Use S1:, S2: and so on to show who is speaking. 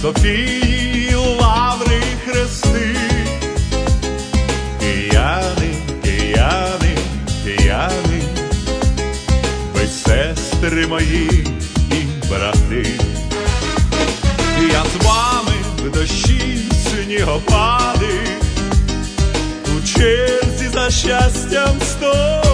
S1: Софії, лаври, хрести. Кияни, кияни, кияни, ви сестри мої і брати. Я з вами в дощі, снігопади, у черзі за щастям сто.